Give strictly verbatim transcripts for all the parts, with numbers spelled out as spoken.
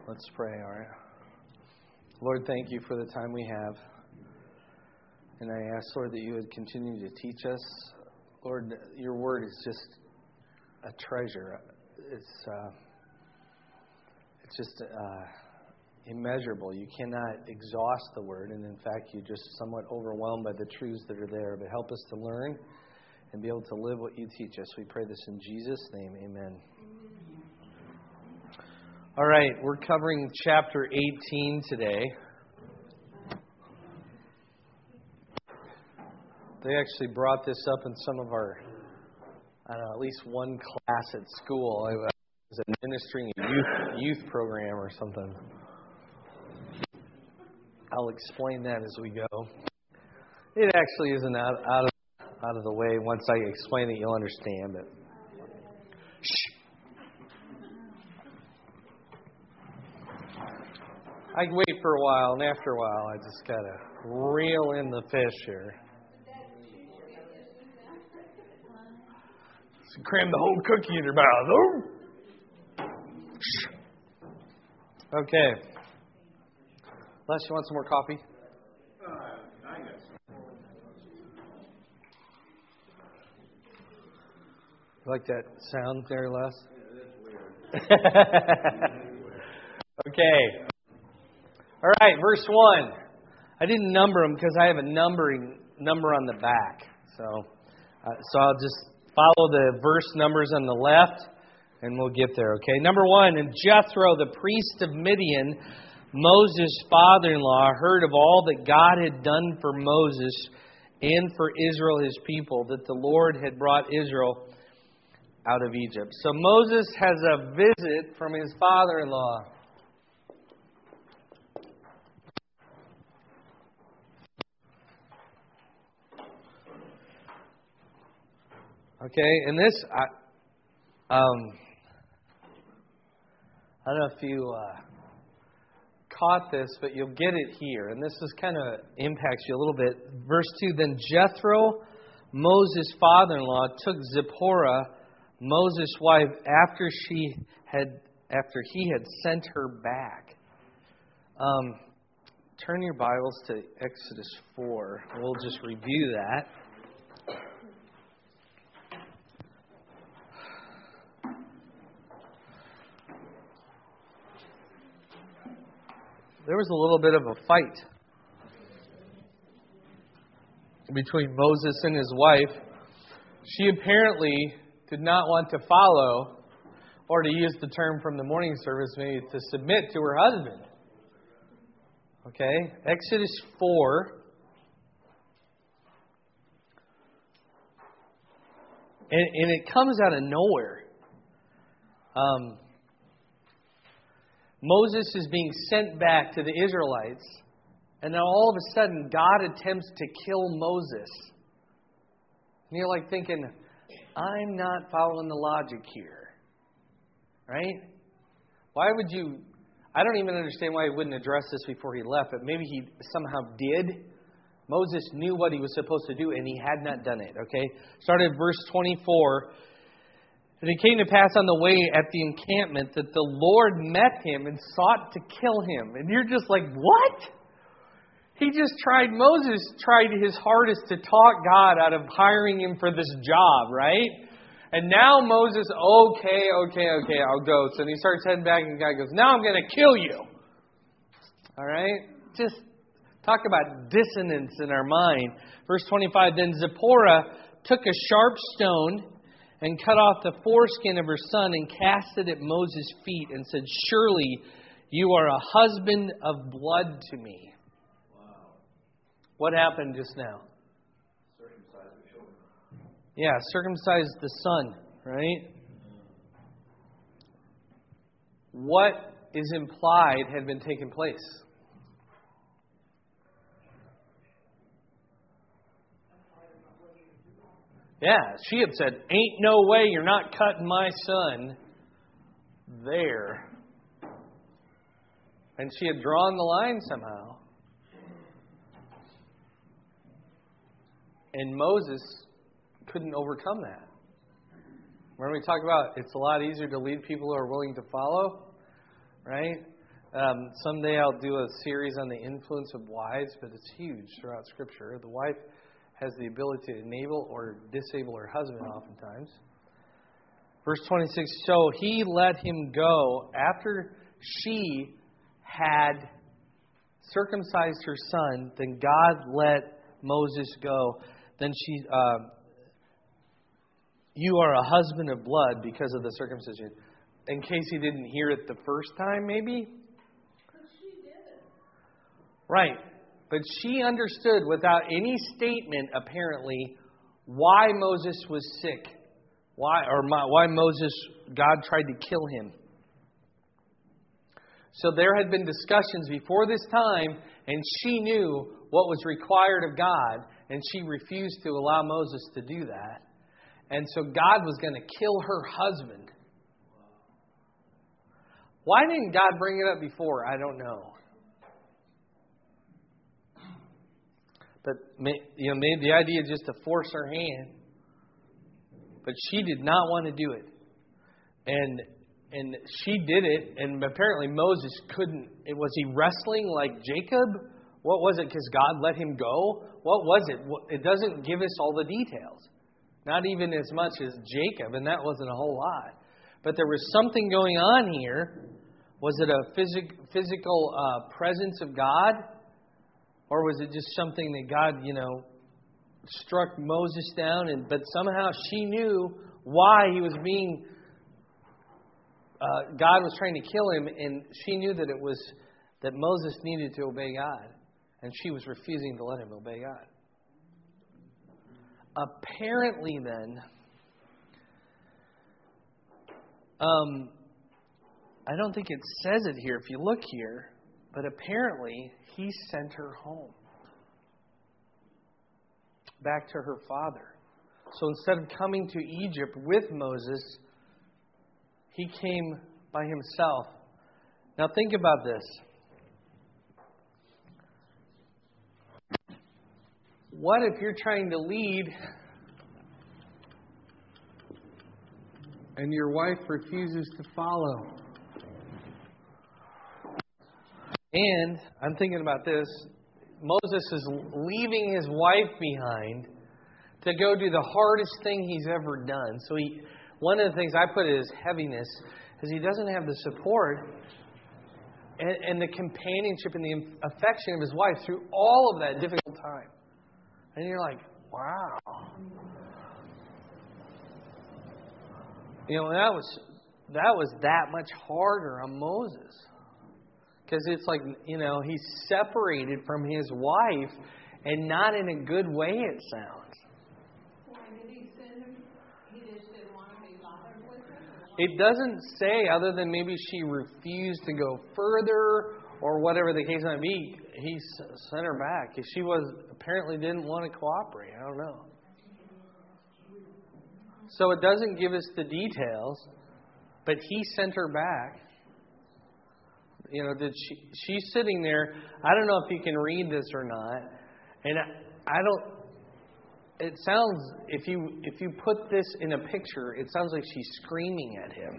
Let's pray, all right? Lord, thank you for the time we have. And I ask, Lord, that you would continue to teach us. Lord, your word is just a treasure. It's uh, it's just uh, immeasurable. You cannot exhaust the word. And in fact, you're just somewhat overwhelmed by the truths that are there. But help us to learn and be able to live what you teach us. We pray this in Jesus' name. Amen. All right, we're covering chapter eighteen today. They actually brought this up in some of our, I don't know, at least one class at school. I was administering a youth youth program or something. I'll explain that as we go. It actually isn't out, out of out of the way. Once I explain it, you'll understand it. Shh. I can wait for a while, and after a while, I just got to reel in the fish here. So cram the whole cookie in your mouth. Oh. Okay. Les, you want some more coffee? Uh, I guess. You like that sound there, Les? Yeah, that's weird. Okay. All right, verse one. I didn't number them because I have a numbering number on the back. So, uh, so I'll just follow the verse numbers on the left, and we'll get there. Okay. Number one. And Jethro, the priest of Midian, Moses' father-in-law, heard of all that God had done for Moses and for Israel, his people, that the Lord had brought Israel out of Egypt. So Moses has a visit from his father-in-law. Okay, and this, I, um, I don't know if you uh, caught this, but you'll get it here. And this is kind of impacts you a little bit. Verse two, then Jethro, Moses' father-in-law, took Zipporah, Moses' wife, after she had, after he had sent her back. Um, turn your Bibles to Exodus four. We'll just review that. There was a little bit of a fight between Moses and his wife. She apparently did not want to follow, or to use the term from the morning service, maybe to submit to her husband. Okay, Exodus four. And, and it comes out of nowhere. Um... Moses is being sent back to the Israelites, and now all of a sudden God attempts to kill Moses. And you're like thinking, I'm not following the logic here. Right? Why would you... I don't even understand why he wouldn't address this before he left, but maybe he somehow did. Moses knew what he was supposed to do, and he had not done it. Okay? Start at verse twenty-four. And it came to pass on the way at the encampment that the Lord met him and sought to kill him. And you're just like, what? He just tried, Moses tried his hardest to talk God out of hiring him for this job, right? And now Moses, okay, okay, okay, I'll go. So he starts heading back and God goes, now I'm going to kill you. All right? Just talk about dissonance in our mind. Verse twenty-five, then Zipporah took a sharp stone and cut off the foreskin of her son and cast it at Moses' feet and said, surely you are a husband of blood to me. Wow. What happened just now? Circumcised the children. Yeah, circumcised the son, right? What is implied had been taking place? Yeah, she had said, ain't no way you're not cutting my son there. And she had drawn the line somehow. And Moses couldn't overcome that. When we talk about it's a lot easier to lead people who are willing to follow, right? Um, someday I'll do a series on the influence of wives, but it's huge throughout Scripture. The wife has the ability to enable or disable her husband oftentimes. Verse twenty-six, so he let him go after she had circumcised her son. Then God let Moses go. Then she, uh, you are a husband of blood because of the circumcision. In case he didn't hear it the first time, maybe? But she didn't. Right. But she understood without any statement, apparently, why Moses was sick. Why, or my, why Moses, God tried to kill him. So there had been discussions before this time, and she knew what was required of God, and she refused to allow Moses to do that. And so God was going to kill her husband. Why didn't God bring it up before? I don't know. But you know, maybe the idea just to force her hand. But she did not want to do it. And and she did it, and apparently Moses couldn't. Was he wrestling like Jacob? What was it? Because God let him go? What was it? It doesn't give us all the details. Not even as much as Jacob, and that wasn't a whole lot. But there was something going on here. Was it a physic, physical uh, presence of God? Or was it just something that God, you know, struck Moses down? And but somehow she knew why he was being, uh, God was trying to kill him. And she knew that it was that Moses needed to obey God. And she was refusing to let him obey God. Apparently then, um, I don't think it says it here if you look here, but apparently he sent her home. Back to her father. So instead of coming to Egypt with Moses, he came by himself. Now think about this. What if you're trying to lead and your wife refuses to follow? And I'm thinking about this. Moses is leaving his wife behind to go do the hardest thing he's ever done. So he, one of the things I put as heaviness is he doesn't have the support and, and the companionship and the affection of his wife through all of that difficult time. And you're like, wow. You know, that was that was that much harder on Moses. Because it's like, you know, he's separated from his wife, and not in a good way, it sounds. Why did he send him? He just didn't want to be bothered with her? It doesn't say, other than maybe she refused to go further, or whatever the case might be. He sent her back. She was apparently didn't want to cooperate. I don't know. So it doesn't give us the details, but he sent her back. You know, did she? She's sitting there. I don't know if you can read this or not, and I, I don't. It sounds if you if you put this in a picture, it sounds like she's screaming at him.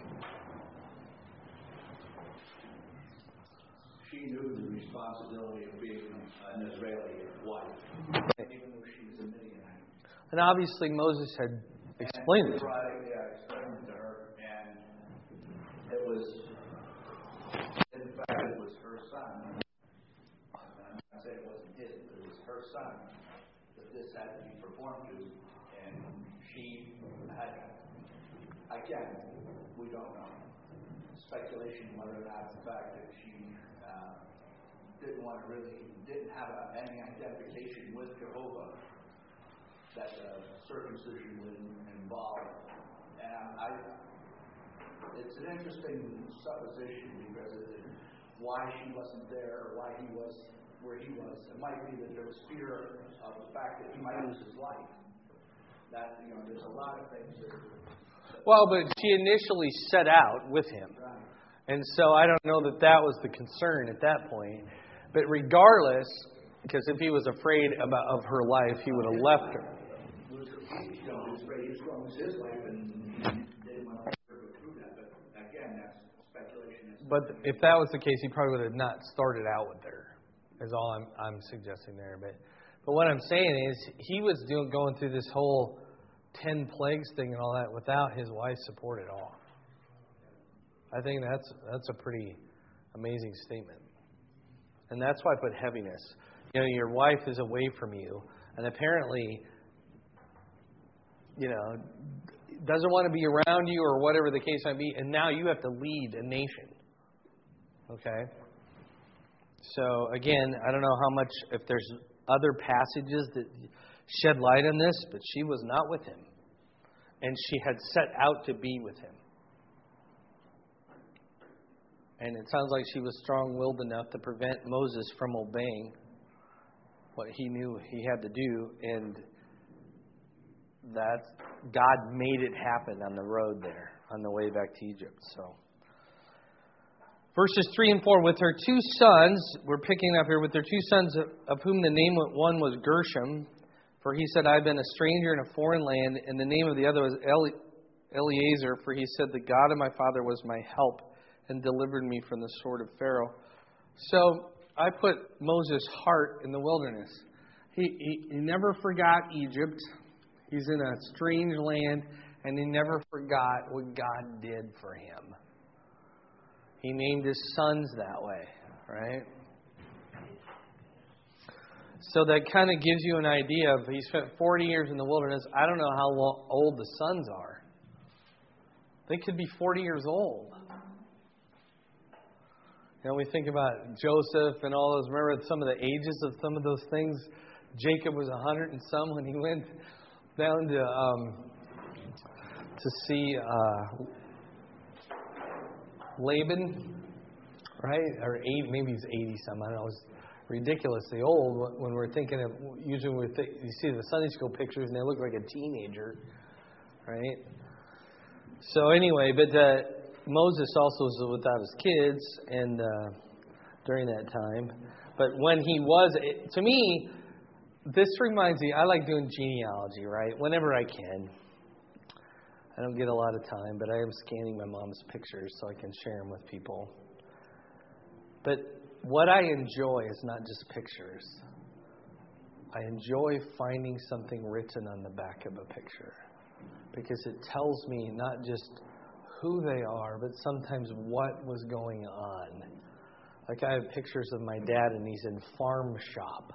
She knew the responsibility of being an Israeli wife, even though she was a Midianite. And obviously Moses had explained and it. Right, yeah, explained it to her, and it was. In fact, it was her son. I'm not saying it wasn't his, but it was her son that this had to be performed to. And she had, again, we don't know. Speculation whether or not the fact that she uh, didn't want to really, didn't have a, any identification with Jehovah, that uh, circumcision would involve. And I, it's an interesting supposition because of the, why she wasn't there or why he was where he was. It might be that there was fear of the fact that he might lose his life. That, you know, there's a lot of things that are... Well, but she initially set out with him. Right. And so I don't know that that was the concern at that point. But regardless, because if he was afraid about of her life, he would have left her. He was afraid he was going to lose his life and he didn't want to go through that. But again, that's speculation. But if that was the case, he probably would have not started out with her. Is all I'm I'm suggesting there. But but what I'm saying is he was doing going through this whole ten plagues thing and all that without his wife's support at all. I think that's that's a pretty amazing statement. And that's why I put heaviness. You know, your wife is away from you, and apparently, you know, doesn't want to be around you or whatever the case might be, and now you have to lead a nation. Okay? So, again, I don't know how much, if there's other passages that shed light on this, but she was not with him. And she had set out to be with him. And it sounds like she was strong-willed enough to prevent Moses from obeying what he knew he had to do. And that God made it happen on the road there, on the way back to Egypt. So, verses three and four, with her two sons, we're picking up here, with her two sons, of whom the name of one was Gershom, for he said, I've been a stranger in a foreign land, and the name of the other was Eli- Eleazar, for he said, the God of my father was my help, and delivered me from the sword of Pharaoh. So, I put Moses' heart in the wilderness. He, he, he never forgot Egypt. He's in a strange land, and he never forgot what God did for him. He named his sons that way, right? So that kind of gives you an idea of, he spent forty years in the wilderness. I don't know how long, old the sons are. They could be forty years old. You know, we think about Joseph and all those. Remember some of the ages of some of those things? Jacob was a hundred and some when he went down to um, to see uh, Laban, right? Or eight, maybe he's eighty some. I don't know. It was ridiculously old when we're thinking of. Usually, we th- you see the Sunday school pictures and they look like a teenager, right? So anyway, but. Uh, Moses also was without his kids and uh, during that time. But when he was, it, to me, this reminds me, I like doing genealogy, right? Whenever I can. I don't get a lot of time, but I am scanning my mom's pictures so I can share them with people. But what I enjoy is not just pictures. I enjoy finding something written on the back of a picture. Because it tells me not just who they are, but sometimes what was going on. Like I have pictures of my dad and he's in farm shop.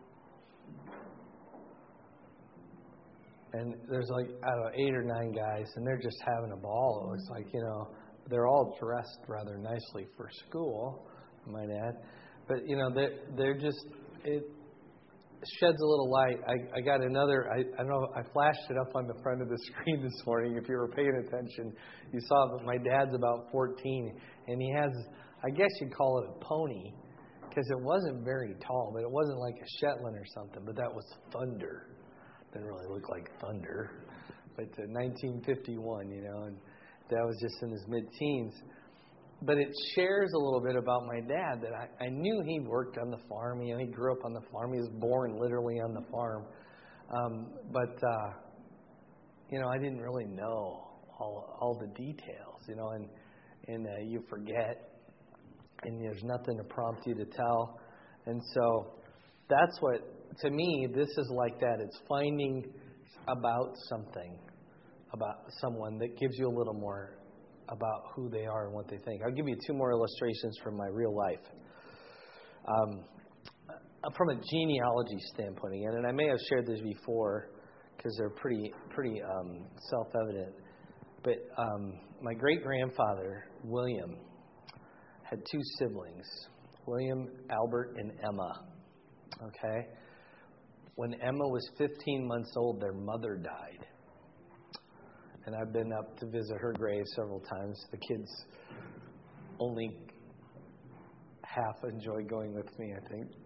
And there's like, I don't know, eight or nine guys and they're just having a ball. It looks like, you know, they're all dressed rather nicely for school, I might add. But, you know, they're, they're just, it sheds a little light. I, I got another, I, I don't know, I flashed it up on the front of the screen this morning. If you were paying attention, you saw that my dad's about fourteen, and he has, I guess you'd call it a pony, because it wasn't very tall, but it wasn't like a Shetland or something, but that was Thunder. Didn't really look like Thunder, but uh, nineteen fifty-one, you know, and Dad was just in his mid-teens. But it shares a little bit about my dad that I, I knew he worked on the farm. You know, he grew up on the farm. He was born literally on the farm. Um, but, uh, you know, I didn't really know all all the details, you know, and, and uh, you forget. And there's nothing to prompt you to tell. And so that's what, to me, this is like that. It's finding about something, about someone that gives you a little more about who they are and what they think. I'll give you two more illustrations from my real life. Um, from a genealogy standpoint again, and I may have shared this before because they're pretty pretty um, self-evident, but um, my great-grandfather, William, had two siblings, William, Albert, and Emma. Okay? When Emma was fifteen months old, their mother died. And I've been up to visit her grave several times. The kids only half enjoy going with me, I think.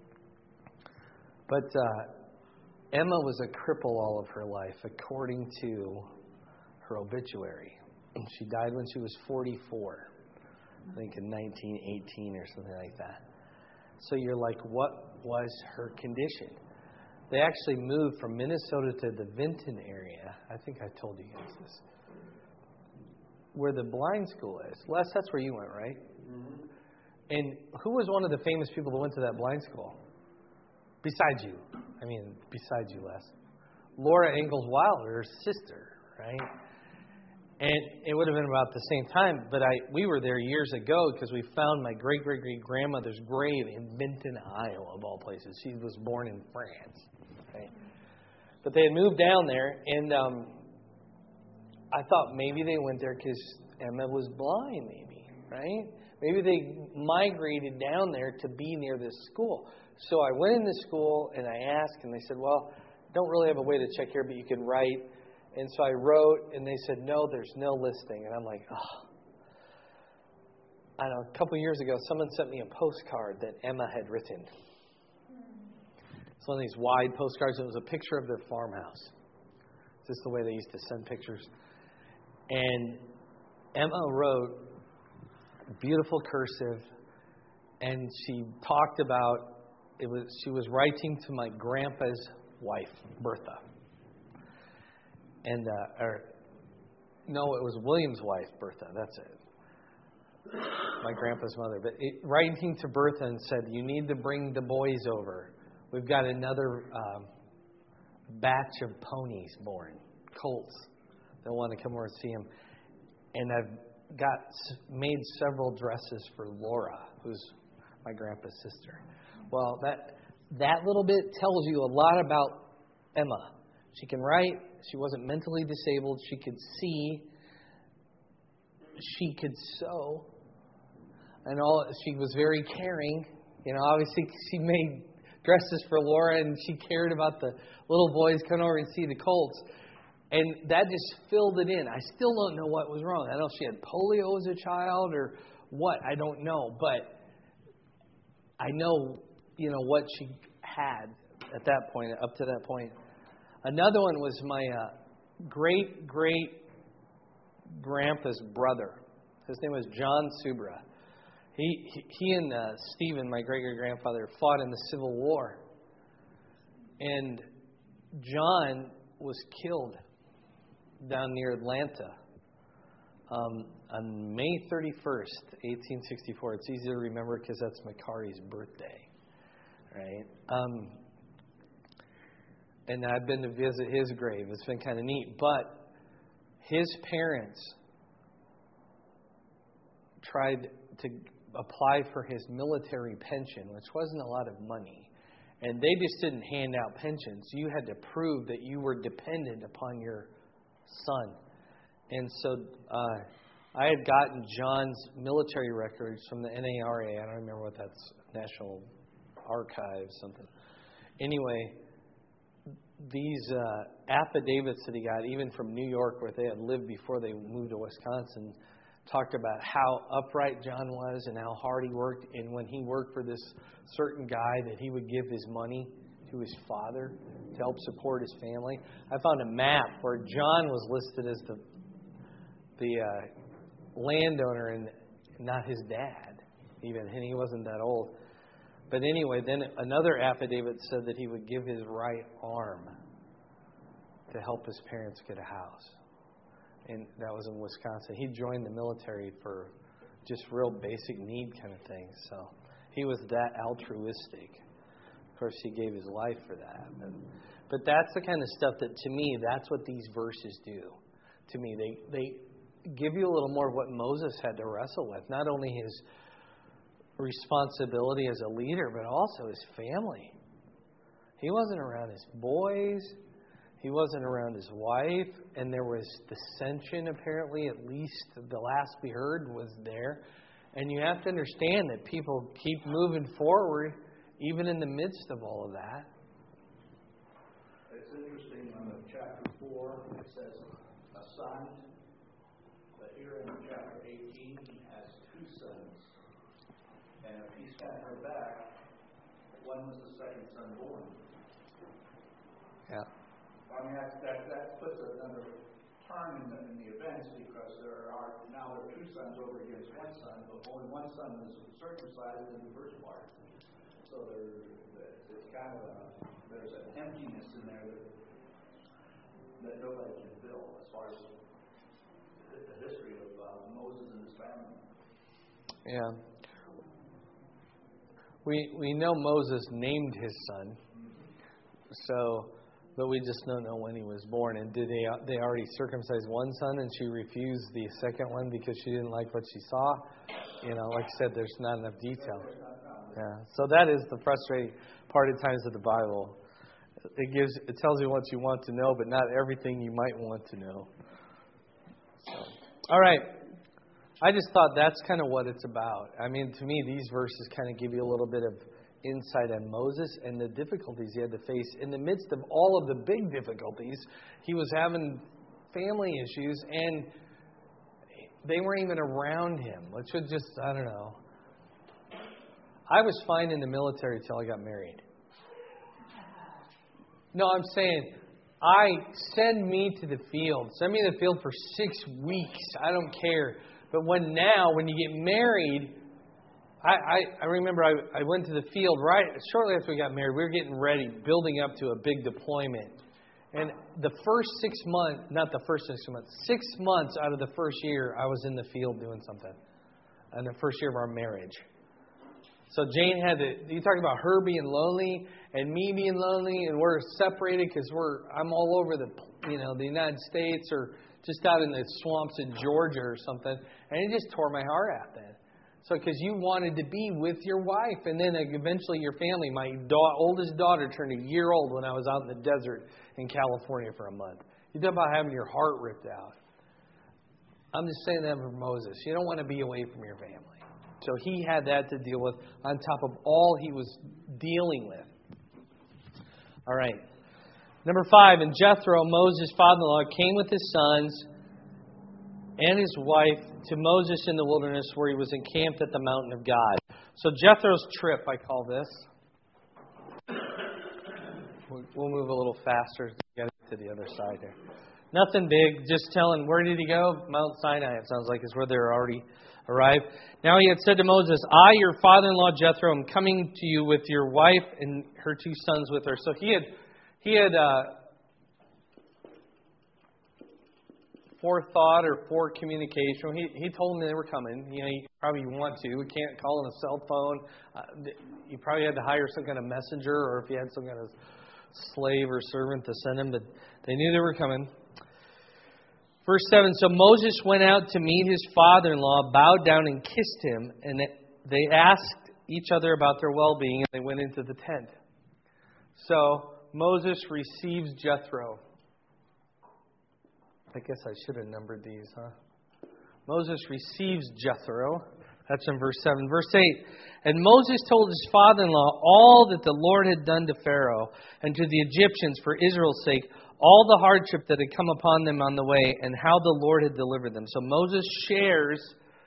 But uh, Emma was a cripple all of her life, according to her obituary. She died when she was forty-four, I think in nineteen eighteen or something like that. So you're like, what was her condition? They actually moved from Minnesota to the Vinton area. I think I told you guys this. Where the blind school is. Les, that's where you went, right? Mm-hmm. And who was one of the famous people that went to that blind school? Besides you. I mean, besides you, Les. Laura Ingalls Wilder's sister, right? And it would have been about the same time, but I we were there years ago because we found my great-great-great-grandmother's grave in Benton, Iowa, of all places. She was born in France. Right? But they had moved down there, and um, I thought maybe they went there because Emma was blind, maybe, right? Maybe they migrated down there to be near this school. So I went in the school, and I asked, and they said, well, don't really have a way to check here, but you can write. And so I wrote, and they said, no, there's no listing. And I'm like, oh. I don't know, a couple of years ago, someone sent me a postcard that Emma had written. It's one of these wide postcards. It was a picture of their farmhouse. It's just the way they used to send pictures. And Emma wrote beautiful cursive, and she talked about, it was she was writing to my grandpa's wife, Bertha. And, uh, or, no, it was William's wife, Bertha. That's it. My grandpa's mother. But it, writing to Bertha and said, you need to bring the boys over. We've got another um, batch of ponies born, colts. They'll want to come over and see them. And I've got made several dresses for Laura, who's my grandpa's sister. Well, that that little bit tells you a lot about Emma. She can write. She wasn't mentally disabled. She could see. She could sew. And all. She was very caring. You know, obviously she made dresses for Laura, and she cared about the little boys coming over and see the colts. And that just filled it in. I still don't know what was wrong. I don't know if she had polio as a child or what. I don't know. But I know, you know, what she had at that point, up to that point. Another one was my uh, great-great-grandpa's brother. His name was John Subra. He, he, he and uh, Stephen, my great-great-grandfather, fought in the Civil War. And John was killed down near Atlanta um, on May thirty-first, eighteen sixty-four. It's easy to remember because that's Macari's birthday, right? Um, and I've been to visit his grave. It's been kind of neat. But his parents tried to apply for his military pension, which wasn't a lot of money. And they just didn't hand out pensions. You had to prove that you were dependent upon your son. And so uh, I had gotten John's military records from the N A R A. I don't remember what that's, National Archives, something. Anyway, these uh, affidavits that he got, even from New York, where they had lived before they moved to Wisconsin, talked about how upright John was and how hard he worked. And when he worked for this certain guy, that he would give his money to his father to help support his family. I found a map where John was listed as the the uh, landowner and not his dad, even, and he wasn't that old. But anyway, then another affidavit said that he would give his right arm to help his parents get a house. And that was in Wisconsin. He joined the military for just real basic need kind of things. So he was that altruistic. Of course, he gave his life for that. But, but that's the kind of stuff that, to me, that's what these verses do. To me, they they give you a little more of what Moses had to wrestle with. Not only his responsibility as a leader, but also his family. He wasn't around his boys. He wasn't around his wife. And there was dissension, apparently, at least the last we heard was there. And you have to understand that people keep moving forward, even in the midst of all of that. It's interesting, on the chapter four, it says a son. But here in chapter eighteen, he has two sons. And if he sent her back, one was the second son born. Yeah. I mean, that, that, that puts another turn in the, in the events, because there are now there are two sons over against one son, but only one son is circumcised in the first part. So there, it's kind of a, there's an emptiness in there that, that nobody can fill as far as the history of uh, Moses and his family. Yeah. We we know Moses named his son, so, but we just don't know when he was born. And did they they already circumcise one son and she refused the second one because she didn't like what she saw? You know, like I said, there's not enough detail. Yeah. So that is the frustrating part at times of the Bible. It gives it tells you what you want to know, but not everything you might want to know. So, all right. I just thought that's kind of what it's about. I mean, to me, these verses kind of give you a little bit of insight on Moses and the difficulties he had to face. In the midst of all of the big difficulties, he was having family issues, and they weren't even around him, which was just, I don't know. I was fine in the military till I got married. No, I'm saying, I send me to the field. Send me to the field for six weeks. I don't care. But when now, when you get married, I, I, I remember I, I went to the field right shortly after we got married. We were getting ready, building up to a big deployment. And the first six months, not the first six months, six months out of the first year, I was in the field doing something. And the first year of our marriage. So Jane had to, you talk about her being lonely and me being lonely, and we're separated because we're, I'm all over the, you know, the United States or just out in the swamps in Georgia or something. And it just tore my heart out then. So because you wanted to be with your wife, and then eventually your family. My da- oldest daughter turned a year old when I was out in the desert in California for a month. You talk about having your heart ripped out. I'm just saying that for Moses. You don't want to be away from your family. So he had that to deal with on top of all he was dealing with. All right. Number five, and Jethro, Moses' father-in-law, came with his sons and his wife to Moses in the wilderness where he was encamped at the mountain of God. So Jethro's trip, I call this. We'll move a little faster to get to the other side here. Nothing big, just telling, where did he go? Mount Sinai, it sounds like, is where they're already arrived. Now he had said to Moses, I, your father-in-law Jethro, am coming to you with your wife and her two sons with her. So he had he had uh, forethought or forecommunication. He he told them they were coming. You know, you probably want to. You can't call on a cell phone. Uh, you probably had to hire some kind of messenger, or if you had some kind of slave or servant to send them. But they knew they were coming. Verse seven, so Moses went out to meet his father-in-law, bowed down and kissed him, and they asked each other about their well-being, and they went into the tent. So Moses receives Jethro. I guess I should have numbered these, huh? Moses receives Jethro. That's in verse seven. Verse eight, and Moses told his father-in-law all that the Lord had done to Pharaoh and to the Egyptians for Israel's sake, all the hardship that had come upon them on the way, and how the Lord had delivered them. So Moses shares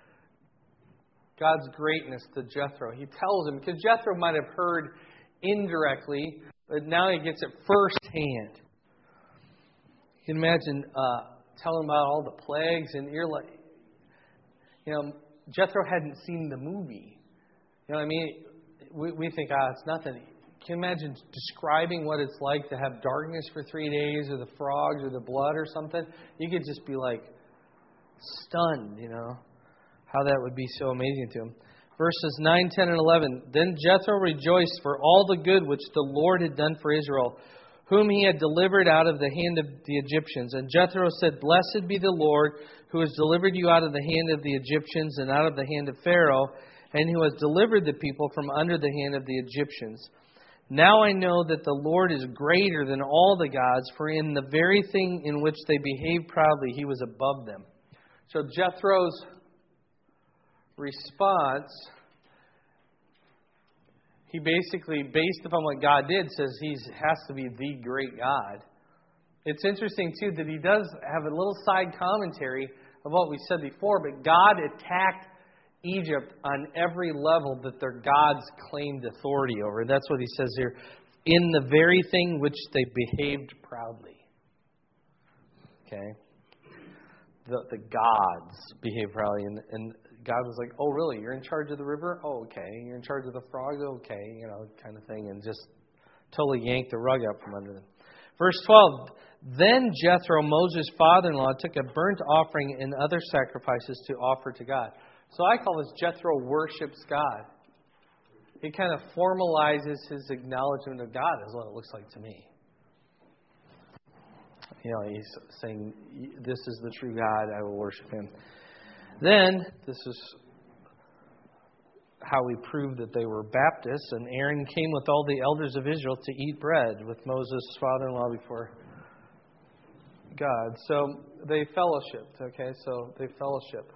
God's greatness to Jethro. He tells him, because Jethro might have heard indirectly, but now he gets it firsthand. You can imagine uh, telling about all the plagues, and you're like, you know, Jethro hadn't seen the movie. You know what I mean? We, we think, ah, it's nothing. Can you imagine describing what it's like to have darkness for three days or the frogs or the blood or something? You could just be like stunned, you know, how that would be so amazing to him. Verses nine, ten, and eleven. Then Jethro rejoiced for all the good which the Lord had done for Israel, whom he had delivered out of the hand of the Egyptians. And Jethro said, Blessed be the Lord, who has delivered you out of the hand of the Egyptians and out of the hand of Pharaoh, and who has delivered the people from under the hand of the Egyptians. Now I know that the Lord is greater than all the gods, for in the very thing in which they behaved proudly, he was above them. So Jethro's response, he basically, based upon what God did, says he has to be the great God. It's interesting, too, that he does have a little side commentary of what we said before, but God attacked Egypt on every level that their gods claimed authority over. That's what he says here. In the very thing which they behaved proudly. Okay? The the gods behaved proudly. And, and God was like, oh, really? You're in charge of the river? Oh, okay. You're in charge of the frogs? Okay. You know, kind of thing. And just totally yanked the rug out from under them. Verse twelve. Then Jethro, Moses' father-in-law, took a burnt offering and other sacrifices to offer to God. So I call this Jethro worships God. He kind of formalizes his acknowledgement of God, is what it looks like to me. You know, he's saying, this is the true God, I will worship him. Then, this is how we prove that they were Baptists, and Aaron came with all the elders of Israel to eat bread with Moses' father-in-law before God. So they fellowshiped, okay? So they fellowship.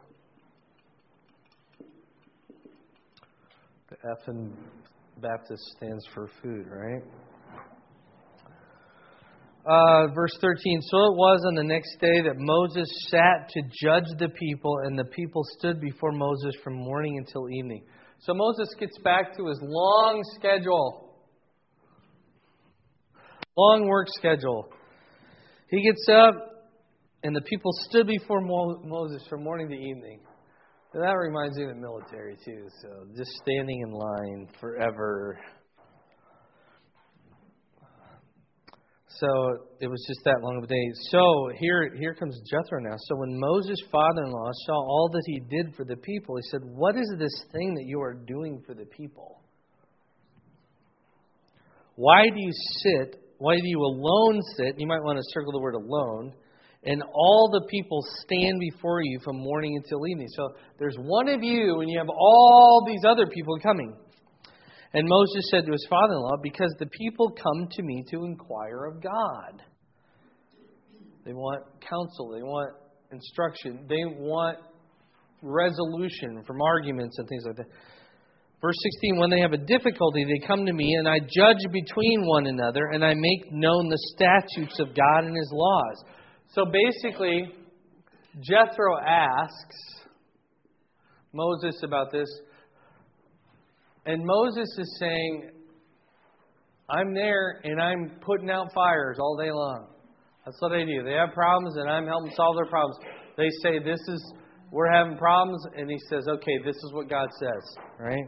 The F in Baptist stands for food, right? Uh, verse thirteen, so it was on the next day that Moses sat to judge the people, and the people stood before Moses from morning until evening. So Moses gets back to his long schedule. Long work schedule. He gets up, and the people stood before Mo- Moses from morning to evening. And that reminds me of the military, too. So just standing in line forever. So it was just that long of a day. So here, here comes Jethro now. So when Moses' father-in-law saw all that he did for the people, he said, what is this thing that you are doing for the people? Why do you sit, why do you alone sit, you might want to circle the word alone, and all the people stand before you from morning until evening. So there's one of you, and you have all these other people coming. And Moses said to his father-in-law, because the people come to me to inquire of God. They want counsel. They want instruction. They want resolution from arguments and things like that. Verse sixteen, when they have a difficulty, they come to me, and I judge between one another, and I make known the statutes of God and his laws. So basically, Jethro asks Moses about this. And Moses is saying, I'm there and I'm putting out fires all day long. That's what they do. They have problems and I'm helping solve their problems. They say, this is, we're having problems. And he says, okay, this is what God says. Right?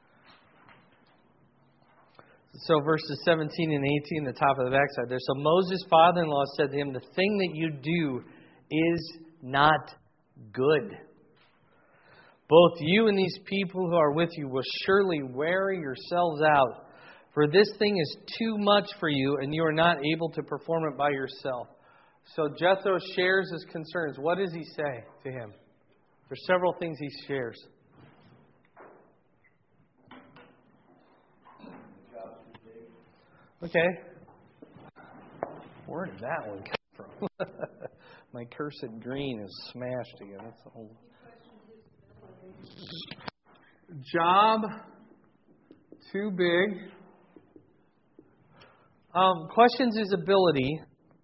So verses seventeen and eighteen, the top of the backside there. So Moses' father-in-law said to him, the thing that you do is not good. Both you and these people who are with you will surely wear yourselves out. For this thing is too much for you, and you are not able to perform it by yourself. So Jethro shares his concerns. What does he say to him? There's several things he shares. Okay. Where did that one come from? My cursed green is smashed again. That's the whole... Job too big. Um, questions his ability.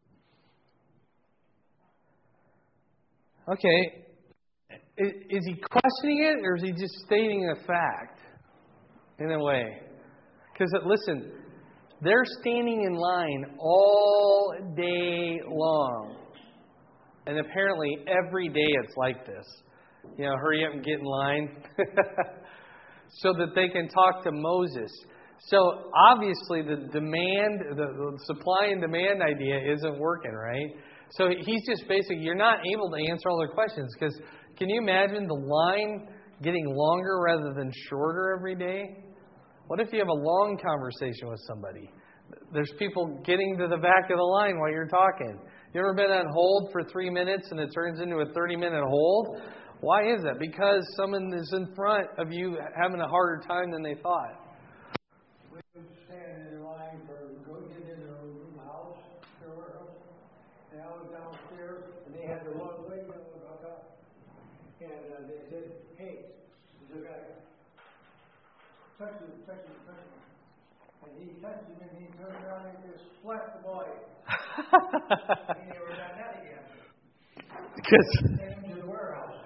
Okay. Is, is he questioning it, or is he just stating a fact in a way? Because, listen, they're standing in line all day long. And apparently every day it's like this. You know, hurry up and get in line so that they can talk to Moses. So obviously the demand, the, the supply and demand idea isn't working, right? So he's just basically, you're not able to answer all their questions. Because can you imagine the line getting longer rather than shorter every day? What if you have a long conversation with somebody? There's people getting to the back of the line while you're talking. You ever been on hold for three minutes and it turns into a thirty-minute hold? Why is that? Because someone is in front of you having a harder time than they thought. We would stand in line for go get in a room house, or and I was downstairs, and they had the one way that was up top, and uh, they said, "Hey, there's a guy. Touch him, touch him, touch him." And he touched him, and he turned around and just slapped the boy. And they were done that again. Because Sent him to the warehouse.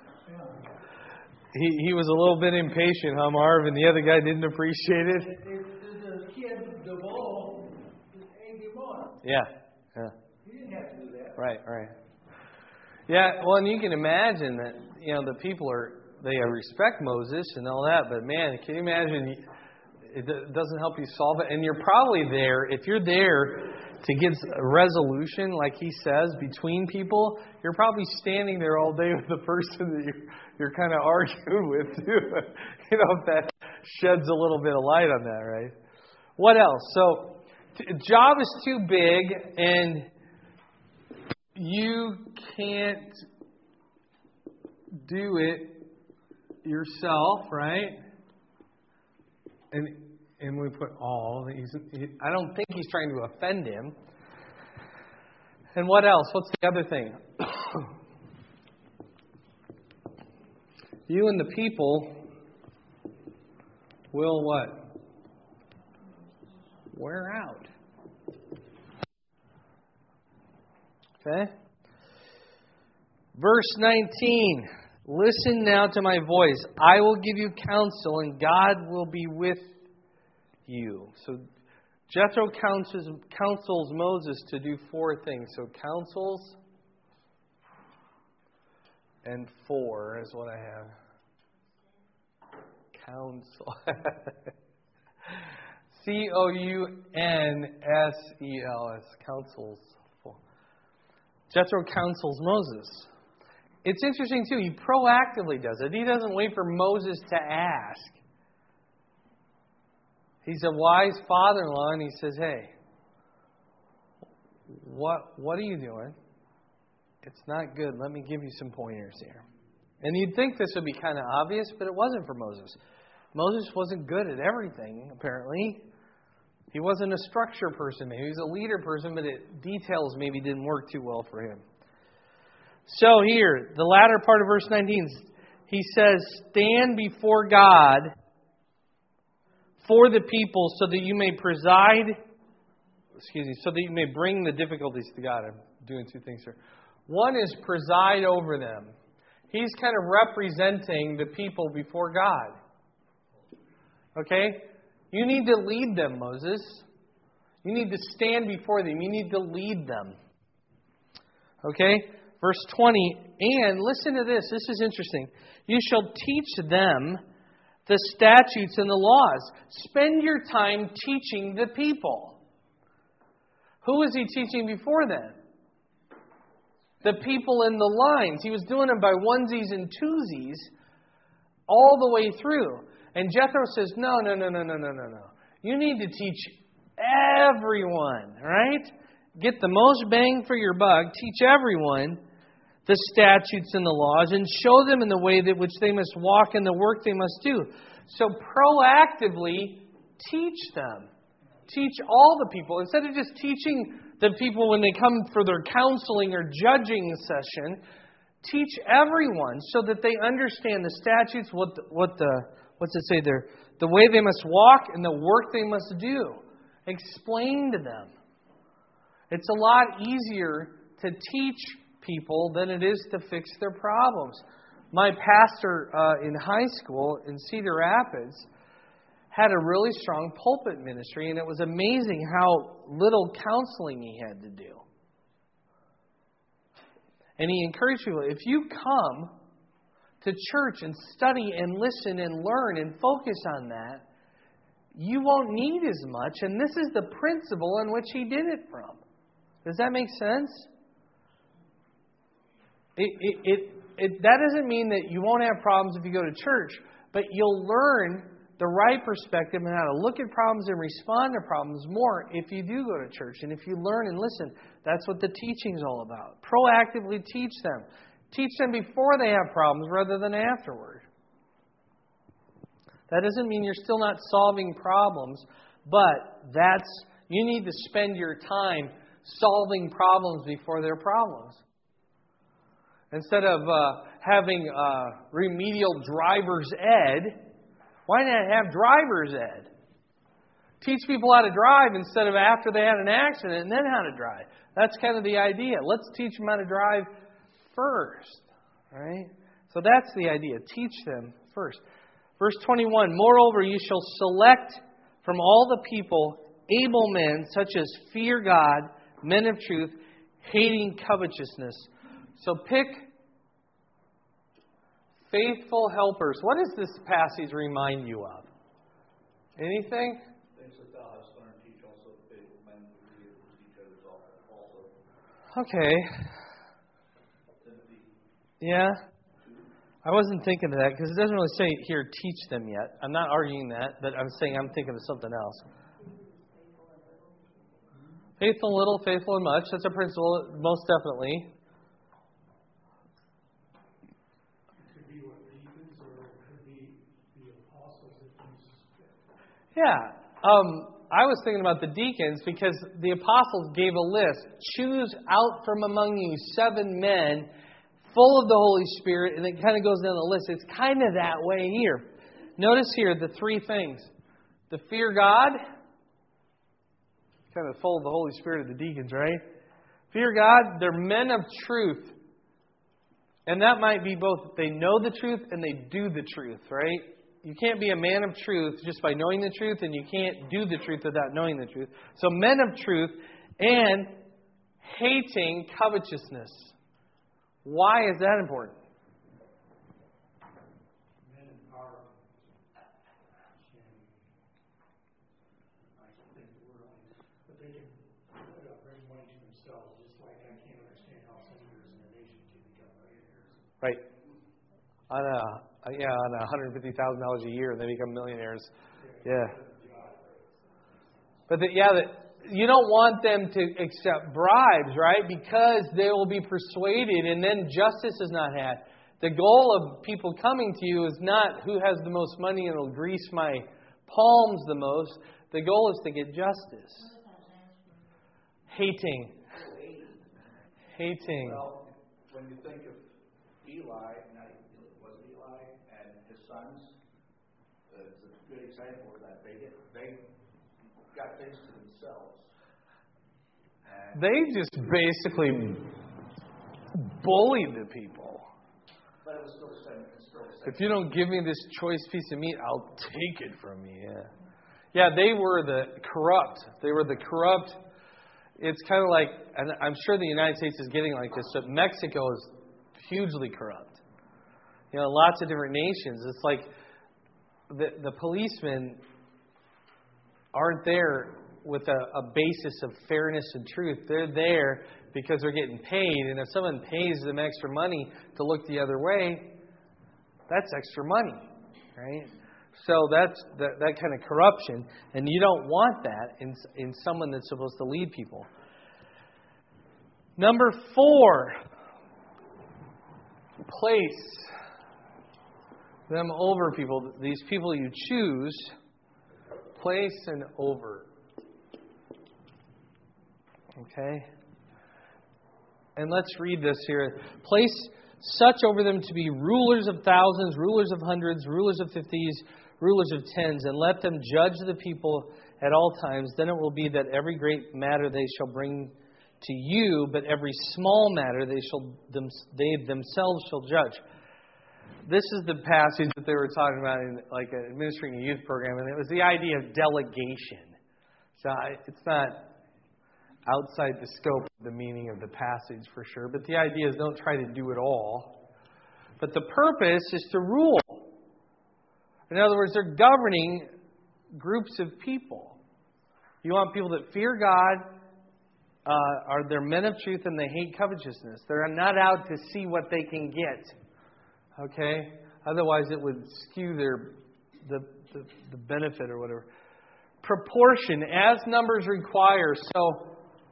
he, he was a little bit impatient, huh, Marv? And the other guy didn't appreciate it. The, the, the kid, the bull, just egged him on. Yeah, yeah. He didn't have to do that. Right, right. Yeah, well, and you can imagine that, you know, the people are, they respect Moses and all that, but man, can you imagine It doesn't help you solve it. And you're probably there, if you're there to get a resolution, like he says, between people, you're probably standing there all day with the person that you're, you're kind of arguing with, too. You know, if that sheds a little bit of light on that, right? What else? So, t- job is too big, and you can't do it yourself, right? And and we put all. He's, he, I don't think he's trying to offend him. And what else? What's the other thing? You and the people will what? Wear out. Okay? Verse nineteen. Listen now to my voice. I will give you counsel, and God will be with you. So Jethro counsels, counsels Moses to do four things. So counsels and four is what I have. Counsel. C O U N S E L S. Counsels. Jethro counsels Moses. It's interesting, too. He proactively does it. He doesn't wait for Moses to ask. He's a wise father-in-law, and he says, hey, what, what are you doing? It's not good. Let me give you some pointers here. And you'd think this would be kind of obvious, but it wasn't for Moses. Moses wasn't good at everything, apparently. He wasn't a structure person. Maybe he was a leader person, but it, details maybe didn't work too well for him. So here, the latter part of verse nineteen, he says, stand before God for the people so that you may preside, excuse me, so that you may bring the difficulties to God. I'm doing two things here. One is preside over them. He's kind of representing the people before God. Okay? You need to lead them, Moses. You need to stand before them. You need to lead them. Okay? Verse twenty, and listen to this. This is interesting. You shall teach them the statutes and the laws. Spend your time teaching the people. Who was he teaching before then? The people in the lines. He was doing them by onesies and twosies all the way through. And Jethro says, no, no, no, no, no, no, no, no. You need to teach everyone, right? Get the most bang for your buck. Teach everyone the statutes and the laws, and show them in the way that which they must walk and the work they must do. So proactively teach them. Teach all the people. Instead of just teaching the people when they come for their counseling or judging session, teach everyone so that they understand the statutes, what the, what the what's it say there? The way they must walk and the work they must do. Explain to them. It's a lot easier to teach people than it is to fix their problems. My pastor uh, in high school in Cedar Rapids had a really strong pulpit ministry, and it was amazing how little counseling he had to do. And he encouraged people, if you come to church and study and listen and learn and focus on that, you won't need as much. And this is the principle in which he did it from. Does that make sense? It, it, it, it, that doesn't mean that you won't have problems if you go to church, but you'll learn the right perspective and how to look at problems and respond to problems more if you do go to church. And if you learn and listen, that's what the teaching is all about. Proactively teach them. Teach them before they have problems rather than afterward. That doesn't mean you're still not solving problems, but that's you need to spend your time solving problems before they're problems. Instead of uh, having uh, remedial driver's ed, why not have driver's ed? Teach people how to drive instead of after they had an accident and then how to drive. That's kind of the idea. Let's teach them how to drive first. Right? So that's the idea. Teach them first. Verse twenty-one, moreover, you shall select from all the people able men such as fear God, men of truth, hating covetousness. So pick faithful helpers. What does this passage remind you of? Anything? Things that thou hast learned, teach also the faithful men who read each other's also. Okay. Timothy. Yeah. I wasn't thinking of that because it doesn't really say here, teach them yet. I'm not arguing that, but I'm saying I'm thinking of something else. Faithful in little, faithful in much. That's a principle, most definitely. It could be what deacons, or it could be the apostles that Jesus. Yeah. Um, I was thinking about the deacons because the apostles gave a list. Choose out from among you seven men full of the Holy Spirit, and it kind of goes down the list. It's kind of that way here. Notice here the three things. The fear God. Kind of full of the Holy Spirit of the deacons, right? Fear God. They're men of truth. And that might be both they know the truth and they do the truth, right? You can't be a man of truth just by knowing the truth, and you can't do the truth without knowing the truth. So men of truth and hating covetousness. Why is that important? Men in power can, I think the word on it, but they can uh, bring money to themselves, just like I can't understand how senators in a nation can become millionaires. Right. On a yeah, on a one hundred fifty thousand dollars a year, and they become millionaires. Yeah. But the, yeah, the, you don't want them to accept bribes, right? Because they will be persuaded, and then justice is not had. The goal of people coming to you is not who has the most money and will grease my palms the most. The goal is to get justice. Hating. Hating. Well, when you think of Eli, now was it Eli and his sons? Uh, it's a good example of that. They get, they got things to themselves. And They just basically bullied the people. But it was still the same. It's still the same. If you don't give me this choice piece of meat, I'll take it from you. Yeah, yeah. They were the corrupt. They were the corrupt. It's kind of like, and I'm sure the United States is getting like this, but Mexico is hugely corrupt. You know, lots of different nations. It's like the the policemen aren't there with a, a basis of fairness and truth. They're there because they're getting paid, and if someone pays them extra money to look the other way, that's extra money, right? So that's that, that kind of corruption, and you don't want that in in someone that's supposed to lead people. Number four, place them over people. These people you choose, place and over. Okay? And let's read this here. Place such over them to be rulers of thousands, rulers of hundreds, rulers of fifties, rulers of tens, and let them judge the people at all times. Then it will be that every great matter they shall bring to you, but every small matter they shall them, they themselves shall judge. This is the passage that they were talking about in like administering a youth program, and it was the idea of delegation. So it's not outside the scope of the meaning of the passage for sure, but the idea is don't try to do it all. But the purpose is to rule. In other words, they're governing groups of people. You want people that fear God, uh, are they're men of truth, and they hate covetousness. They're not out to see what they can get. Okay? Otherwise, it would skew their the, the the benefit or whatever. Proportion, as numbers require. So,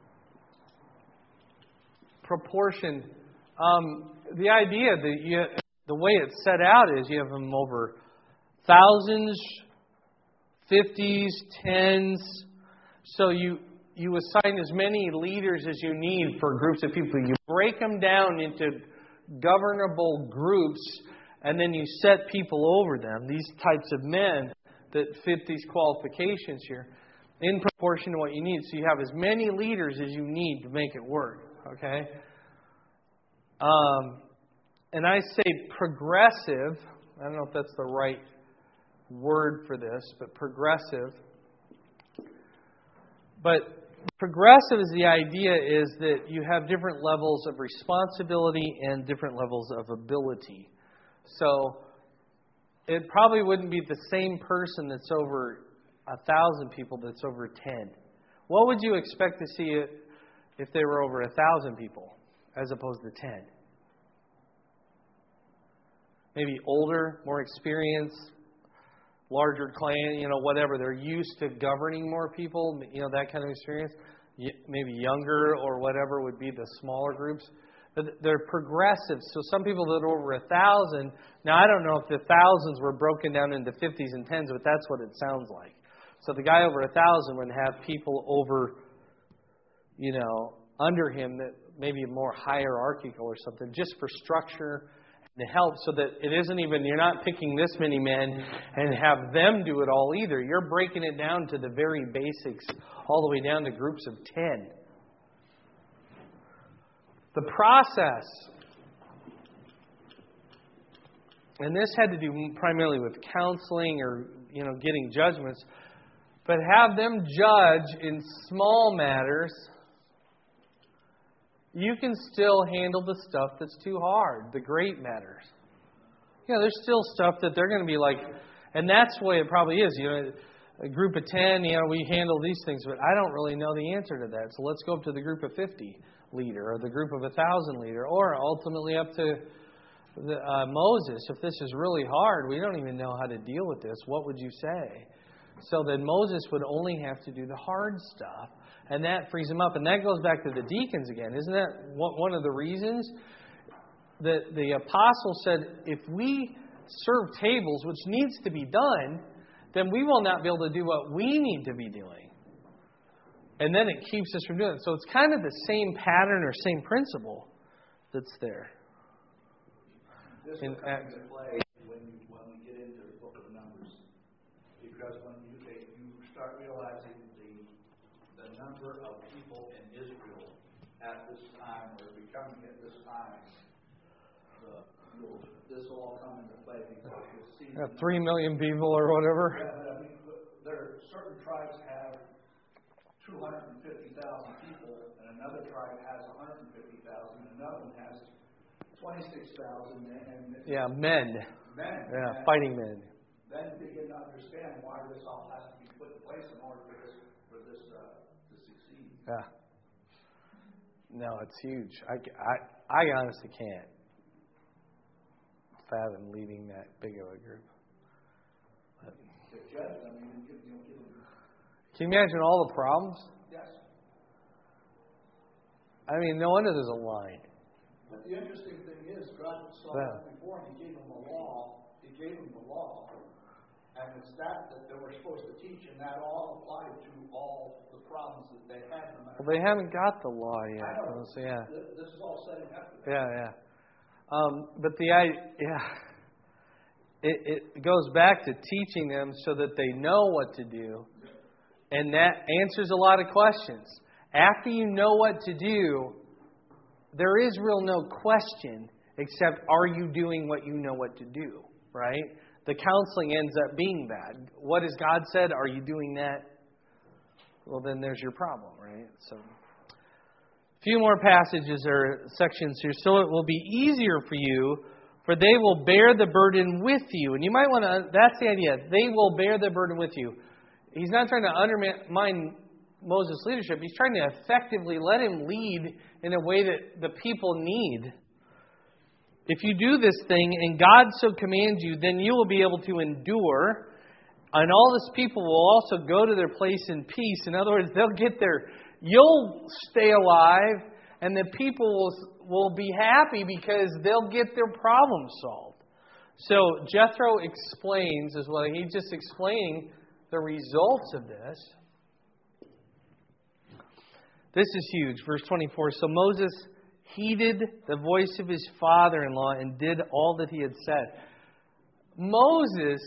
proportion. Um, the idea that you, the way it's set out is you have them over thousands, fifties, tens. So you you assign as many leaders as you need for groups of people. You break them down into governable groups, and then you set people over them. These types of men that fit these qualifications here, in proportion to what you need. So you have as many leaders as you need to make it work. Okay. Um, and I say progressive. I don't know if that's the right word for this, but progressive. But progressive is the idea is that you have different levels of responsibility and different levels of ability. So it probably wouldn't be the same person that's over a thousand people that's over ten. What would you expect to see if they were over a thousand people as opposed to ten? Maybe older, more experienced, larger clan, you know, whatever. They're used to governing more people, you know, that kind of experience. Maybe younger or whatever would be the smaller groups. But they're progressive. So some people that are over a thousand, now I don't know if the thousands were broken down into fifties and tens, but that's what it sounds like. So the guy over a thousand would have people over, you know, under him that maybe more hierarchical or something, just for structure and help, so that it isn't even, you're not picking this many men and have them do it all either. You're breaking it down to the very basics, all the way down to groups of ten. The process, and this had to do primarily with counseling or, you know, getting judgments, but have them judge in small matters. You can still handle the stuff that's too hard, the great matters. You know, there's still stuff that they're going to be like, and that's the way it probably is. You know, a group of ten, you know, we handle these things, but I don't really know the answer to that. So let's go up to the group of fifty leader, or the group of a thousand leader, or ultimately up to the, uh, Moses. If this is really hard, we don't even know how to deal with this. What would you say? So then Moses would only have to do the hard stuff, and that frees him up. And that goes back to the deacons again. Isn't that one of the reasons that the apostle said, if we serve tables, which needs to be done, then we will not be able to do what we need to be doing. And then it keeps us from doing it. So it's kind of the same pattern or same principle that's there. This will come into play when, when we get into the book of Numbers. Because when you, you start realizing the, the number of people in Israel at this time, or becoming at this time, the, you'll, this will all come into play because you'll see... Yeah, three million people or whatever. Yeah, but I mean, there are certain tribes have two hundred fifty thousand people, and another tribe has one hundred fifty thousand, and another one has twenty-six thousand. And yeah, men. Men. Yeah, and fighting men. Then begin to understand why this all has to be put in place in order for this for this uh, to succeed. Yeah. No, it's huge. I, I, I honestly can't fathom leading that big of a group. But, The judge, I mean, you know, give them. can you imagine all the problems? Yes. I mean, no wonder there's a line. But the interesting thing is, God saw Yeah. that before, and He gave them a law. He gave them the law, and it's that that they were supposed to teach, and that all applied to all the problems that they had. No matter Well, they haven't got the law yet. I know. So, yeah. This, this is all setting up. To Yeah, yeah. Um, but the I yeah, it, it goes back to teaching them so that they know what to do, and that answers a lot of questions. After you know what to do, there is real no question except, are you doing what you know what to do? Right? The counseling ends up being that. What has God said? Are you doing that? Well, then there's your problem, right? So. A few more passages or sections here. So it will be easier for you, for they will bear the burden with you. And you might want to, that's the idea. They will bear the burden with you. He's not trying to undermine Moses' leadership. He's trying to effectively let him lead in a way that the people need. If you do this thing and God so commands you, then you will be able to endure. And all this people will also go to their place in peace. In other words, they'll get their... You'll stay alive, and the people will, will be happy because they'll get their problem solved. So Jethro explains as well. He's just explaining the results of this. This is huge. Verse twenty-four. So Moses heeded the voice of his father-in-law and did all that he had said. Moses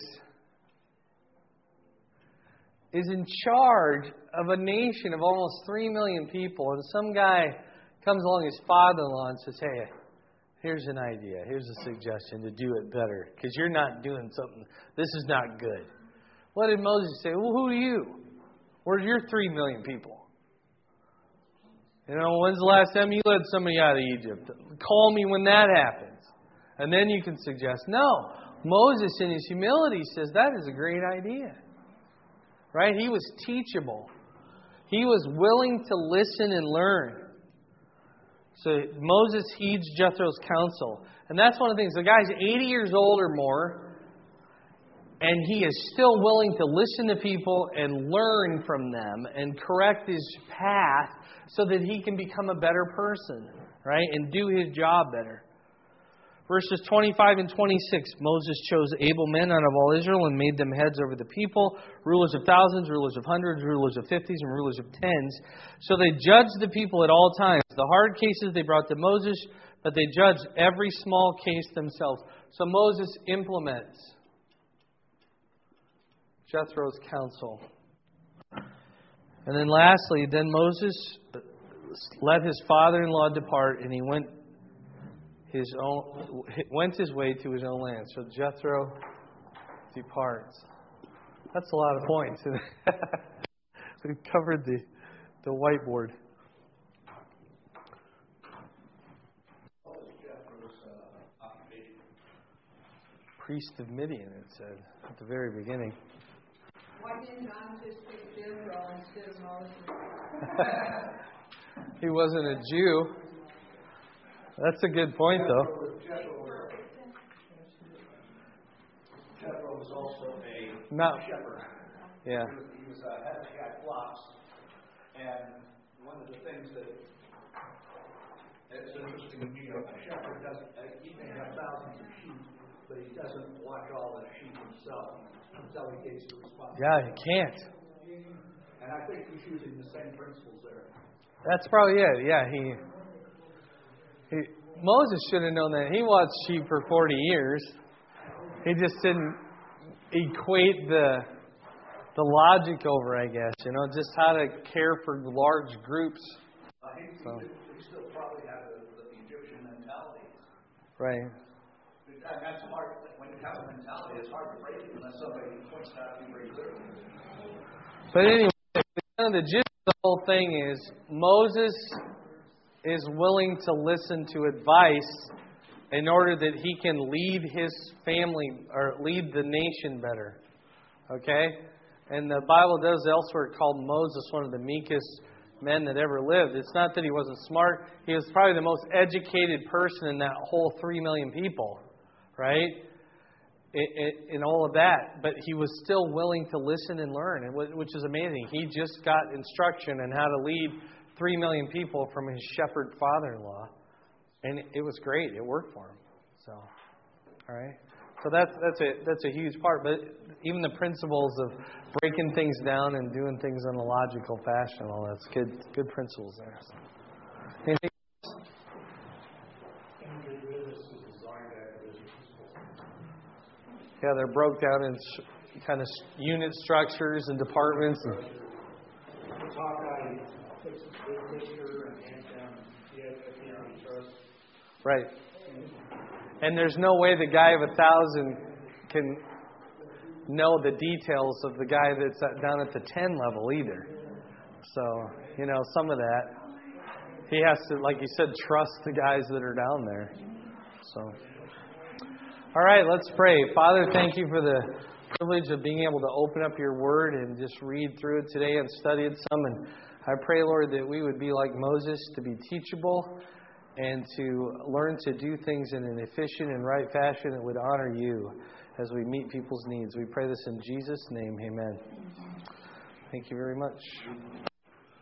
is in charge of a nation of almost three million people. And some guy comes along, his father-in-law, and says, hey, here's an idea. Here's a suggestion to do it better. Because you're not doing something. This is not good. What did Moses say? Well, who are you? Where's your three million people? You know, when's the last time you led somebody out of Egypt? Call me when that happens. And then you can suggest. No. Moses, in his humility, says that is a great idea. right? He was teachable. He was willing to listen and learn. So Moses heeds Jethro's counsel. And that's one of the things. The guy's eighty years old or more, and he is still willing to listen to people and learn from them and correct his path so that he can become a better person, right? And do his job better. Verses twenty-five and twenty-six, Moses chose able men out of all Israel and made them heads over the people, rulers of thousands, rulers of hundreds, rulers of fifties, and rulers of tens. So they judged the people at all times. The hard cases they brought to Moses, but they judged every small case themselves. So Moses implements Jethro's counsel. And then lastly, then Moses let his father-in-law depart, and he went his own went his way to his own land. So Jethro departs. That's a lot of points. We've covered the the whiteboard. Priest of Midian, it said at the very beginning. Why didn't God just pick Jethro instead of Moses? He wasn't a Jew. That's a good point, though. Jethro was also a Not, shepherd. yeah. He was, he was a head of the guy flocks. And one of the things that it's interesting to me, a shepherd doesn't, he may have thousands of sheep, but he doesn't watch all the sheep himself. He delegates the responsibility. Yeah, he can't. And I think he's using the same principles there. That's probably it. Yeah, he, he Moses should have known that. He watched sheep for forty years. He just didn't equate the the logic over, I guess. You know, just how to care for large groups. Uh, he, So. he, he still probably had the, the Egyptian mentality. Right. And that's hard. When you have a mentality, it's hard to break it unless somebody points it out to you very clearly. But anyway, the gist of the whole thing is Moses is willing to listen to advice in order that he can lead his family or lead the nation better. Okay? And the Bible does elsewhere call Moses one of the meekest men that ever lived. It's not that he wasn't smart. He was probably the most educated person in that whole three million people. Right? In all of that. But he was still willing to listen and learn, which is amazing. He just got instruction on how to lead three million people from his shepherd father-in-law. And it was great. It worked for him. So, all right. So that's that's a that's a huge part. But even the principles of breaking things down and doing things in a logical fashion, all that's good good principles there. So. Anything else? Yeah, they're broke down in kind of unit structures and departments. And right. And there's no way the guy of a thousand can know the details of the guy that's down at the ten level either. So, you know, some of that, he has to, like you said, trust the guys that are down there. So, all right, let's pray. Father, thank you for the privilege of being able to open up your word and just read through it today and study it some. And I pray, Lord, that we would be like Moses, to be teachable and to learn to do things in an efficient and right fashion that would honor you as we meet people's needs. We pray this in Jesus' name. Amen. Thank you very much.